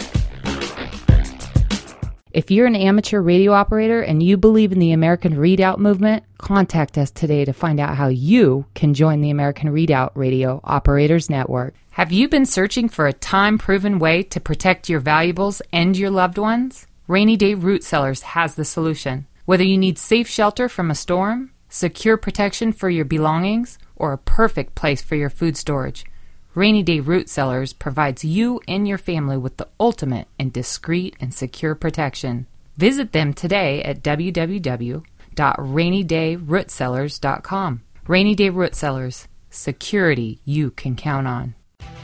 If you're an amateur radio operator and you believe in the American Redoubt movement, contact us today to find out how you can join the American Redoubt Radio Operators Network. Have you been searching for a time-proven way to protect your valuables and your loved ones? Rainy Day Root Cellars has the solution. Whether you need safe shelter from a storm, secure protection for your belongings, or a perfect place for your food storage, Rainy Day Root Cellars provides you and your family with the ultimate in discreet and secure protection. Visit them today at www.rainydayrootcellars.com. Rainy Day Root Cellars, security you can count on.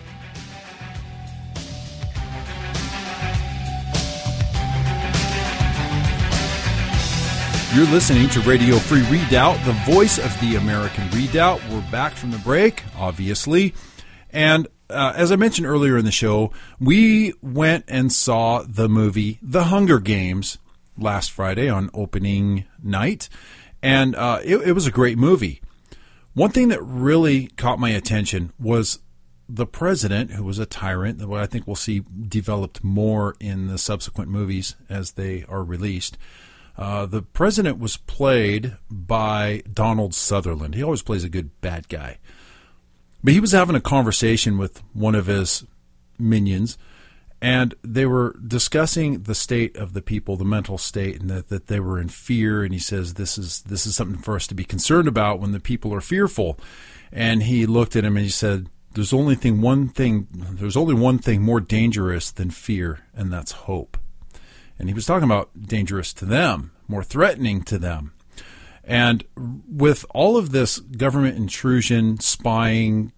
You're listening to Radio Free Redoubt, the voice of the American Redoubt. We're back from the break, obviously. And as I mentioned earlier in the show, we went and saw the movie The Hunger Games last Friday on opening night. And it was a great movie. One thing that really caught my attention was the president, who was a tyrant, that I think we'll see developed more in the subsequent movies as they are released. The president was played by Donald Sutherland. He always plays a good bad guy. But he was having a conversation with one of his minions, and they were discussing the state of the people, the mental state, and that they were in fear. And he says, this is something for us to be concerned about when the people are fearful. And he looked at him and he said, there's only one thing more dangerous than fear, and that's hope. And he was talking about dangerous to them, more threatening to them. And with all of this government intrusion, spying,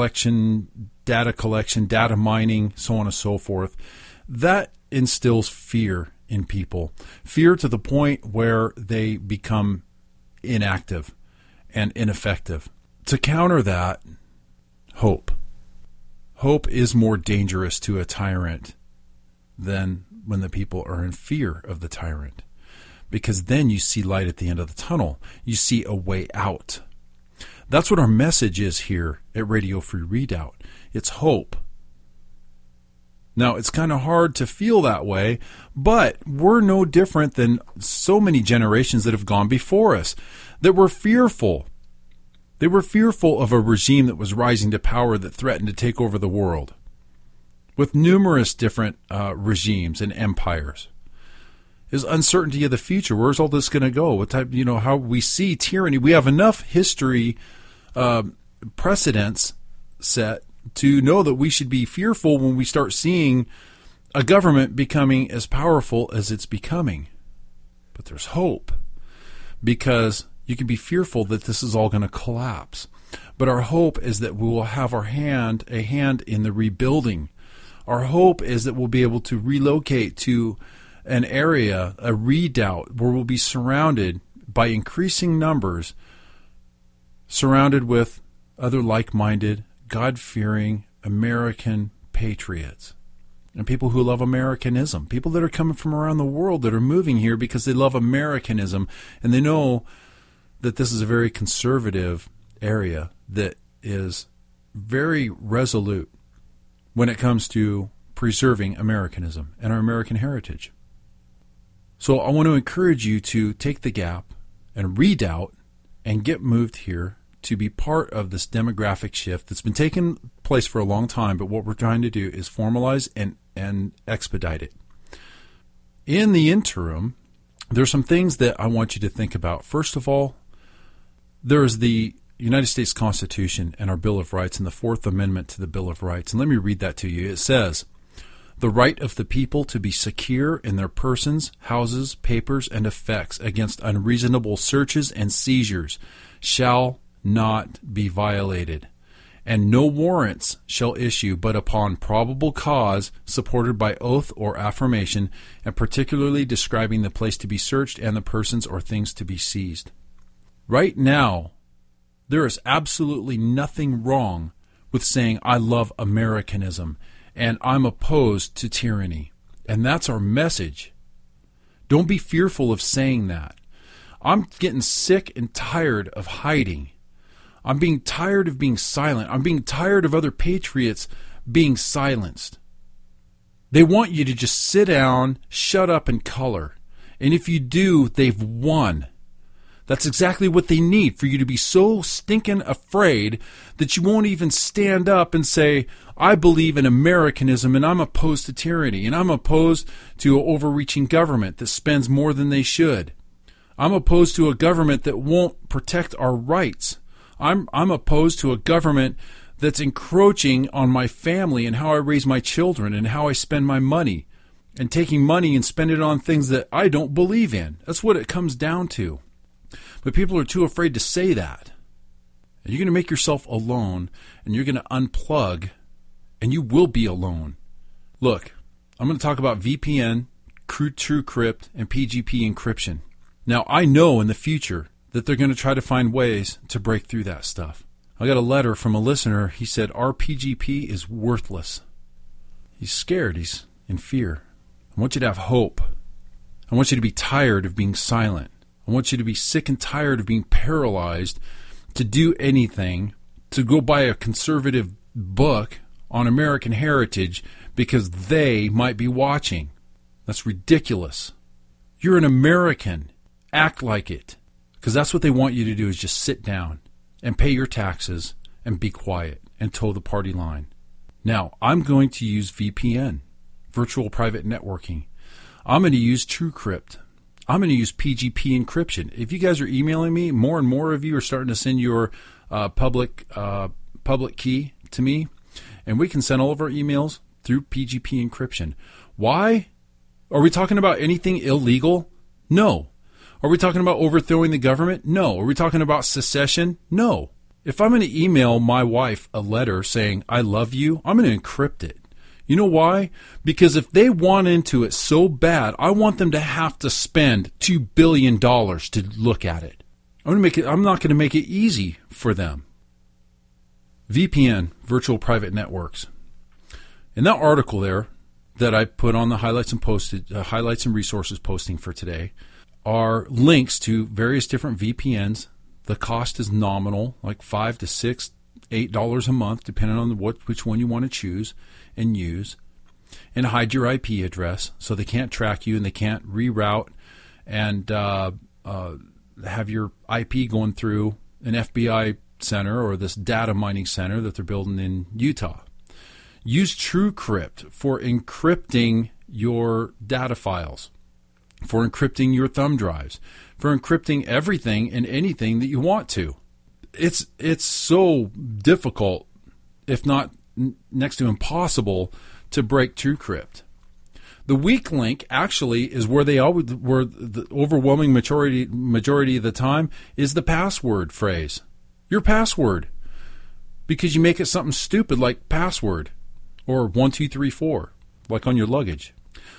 data mining, so on and so forth, that instills fear in people. Fear to the point where they become inactive and ineffective. To counter that, hope. Hope is more dangerous to a tyrant than when the people are in fear of the tyrant. Because then you see light at the end of the tunnel. You see a way out. That's what our message is here at Radio Free Redoubt. It's hope. Now, it's kind of hard to feel that way, but we're no different than so many generations that have gone before us that were fearful. They were fearful of a regime that was rising to power that threatened to take over the world, with numerous different regimes and empires. Is uncertainty of the future. Where's all this going to go? What type? How we see tyranny. We have enough history precedents set to know that we should be fearful when we start seeing a government becoming as powerful as it's becoming. But there's hope, because you can be fearful that this is all going to collapse. But our hope is that we will have a hand in the rebuilding. Our hope is that we'll be able to relocate to an area, a redoubt, where we'll be surrounded by increasing numbers, surrounded with other like-minded, God-fearing American patriots and people who love Americanism, people that are coming from around the world that are moving here because they love Americanism, and they know that this is a very conservative area that is very resolute when it comes to preserving Americanism and our American heritage. So I want to encourage you to take the gap and redoubt and get moved here to be part of this demographic shift that's been taking place for a long time, but what we're trying to do is formalize and expedite it. In the interim, there's some things that I want you to think about. First of all, there's the United States Constitution and our Bill of Rights and the Fourth Amendment to the Bill of Rights. And let me read that to you. It says, "The right of the people to be secure in their persons, houses, papers, and effects against unreasonable searches and seizures shall not be violated, and no warrants shall issue but upon probable cause supported by oath or affirmation, and particularly describing the place to be searched and the persons or things to be seized." Right now, there is absolutely nothing wrong with saying, I love Americanism and I'm opposed to tyranny. And that's our message. Don't be fearful of saying that. I'm getting sick and tired of hiding. I'm being tired of being silent. I'm being tired of other patriots being silenced. They want you to just sit down, shut up, and color. And if you do, they've won. That's exactly what they need, for you to be so stinking afraid that you won't even stand up and say, I believe in Americanism and I'm opposed to tyranny and I'm opposed to an overreaching government that spends more than they should. I'm opposed to a government that won't protect our rights. I'm opposed to a government that's encroaching on my family and how I raise my children and how I spend my money, and taking money and spend it on things that I don't believe in. That's what it comes down to. But people are too afraid to say that. And you're going to make yourself alone, and you're going to unplug, and you will be alone. Look, I'm going to talk about VPN, TrueCrypt, and PGP encryption. Now, I know in the future that they're going to try to find ways to break through that stuff. I got a letter from a listener. He said, our PGP is worthless. He's scared. He's in fear. I want you to have hope. I want you to be tired of being silent. I want you to be sick and tired of being paralyzed to do anything, to go buy a conservative book on American heritage because they might be watching. That's ridiculous. You're an American. Act like it. Because that's what they want you to do, is just sit down and pay your taxes and be quiet and toe the party line. Now, I'm going to use VPN, virtual private networking. I'm going to use TrueCrypt. I'm going to use PGP encryption. If you guys are emailing me, more and more of you are starting to send your public key to me, and we can send all of our emails through PGP encryption. Why? Are we talking about anything illegal? No. Are we talking about overthrowing the government? No. Are we talking about secession? No. If I'm going to email my wife a letter saying, I love you, I'm going to encrypt it. You know why? Because if they want into it so bad, I want them to have to spend $2 billion to look at it. I'm not going to make it easy for them. VPN, virtual private networks. In that article there that I put on the highlights and resources posting for today are links to various different VPNs. The cost is nominal, like $5 to $6, $8 a month, depending on which one you want to choose and use. And hide your IP address so they can't track you and they can't reroute and have your IP going through an FBI center or this data mining center that they're building in Utah. Use TrueCrypt for encrypting your data files, for encrypting your thumb drives, for encrypting everything and anything that you want to. It's so difficult, if not next to impossible, to break TrueCrypt. The weak link actually is where the overwhelming majority of the time is the password phrase. Your password. Because you make it something stupid like password or 1234, like on your luggage.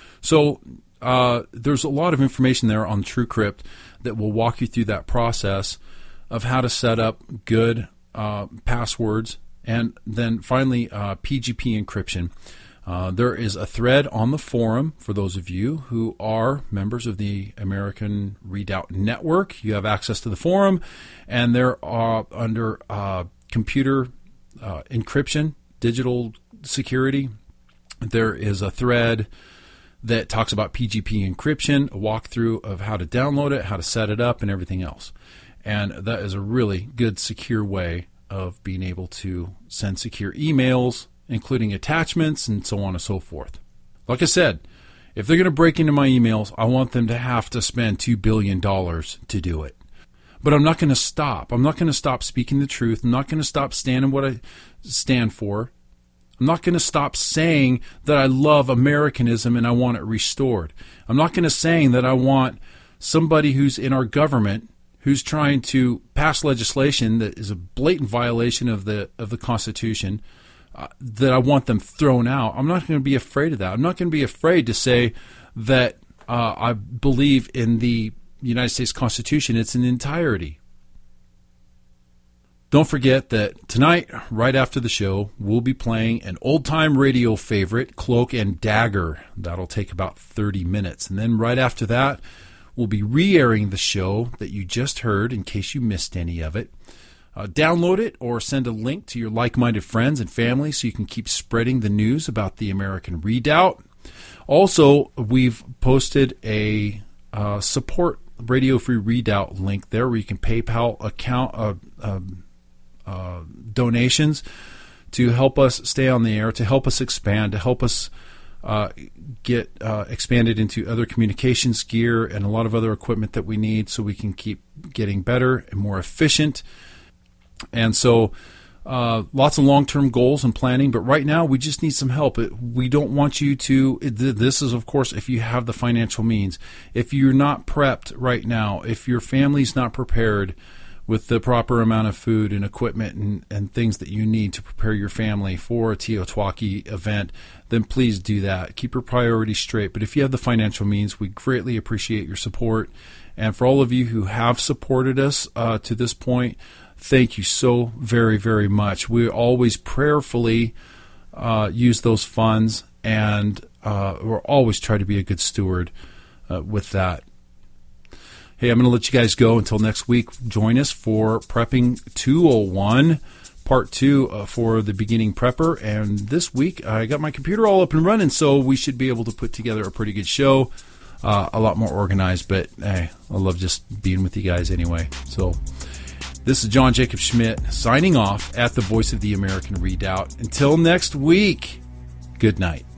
So there's a lot of information there on TrueCrypt that will walk you through that process of how to set up good passwords, and then finally PGP encryption. There is a thread on the forum for those of you who are members of the American Redoubt Network. You have access to the forum, and there are under computer encryption, digital security, there is a thread that talks about PGP encryption, a walkthrough of how to download it, how to set it up, and everything else. And that is a really good, secure way of being able to send secure emails, including attachments and so on and so forth. Like I said, if they're going to break into my emails, I want them to have to spend $2 billion to do it. But I'm not going to stop. I'm not going to stop speaking the truth. I'm not going to stop standing what I stand for. I'm not going to stop saying that I love Americanism and I want it restored. I'm not going to say that I want somebody who's in our government who's trying to pass legislation that is a blatant violation of the Constitution, that I want them thrown out. I'm not going to be afraid of that. I'm not going to be afraid to say that I believe in the United States Constitution. It's in entirety. Don't forget that tonight, right after the show, we'll be playing an old-time radio favorite, Cloak and Dagger. That'll take about 30 minutes. And then right after that, we'll be re-airing the show that you just heard in case you missed any of it. Download it or send a link to your like-minded friends and family so you can keep spreading the news about the American Redoubt. Also, we've posted a support Radio Free Redoubt link there where you can PayPal account donations to help us stay on the air, to help us expand, to help us get expanded into other communications gear and a lot of other equipment that we need so we can keep getting better and more efficient. And so lots of long-term goals and planning, but right now we just need some help. We don't want you to, this is, of course, if you have the financial means. If you're not prepped right now, if your family's not prepared with the proper amount of food and equipment and things that you need to prepare your family for a Teotihuacan event, then please do that. Keep your priorities straight. But if you have the financial means, we greatly appreciate your support. And for all of you who have supported us to this point, thank you so very, very much. We always prayerfully use those funds, and we'll always try to be a good steward with that. Hey, I'm going to let you guys go until next week. Join us for Prepping 201, Part 2 for the beginning prepper. And this week, I got my computer all up and running, so we should be able to put together a pretty good show, a lot more organized. But, hey, I love just being with you guys anyway. So this is John Jacob Schmidt signing off at the Voice of the American Redoubt. Until next week, good night.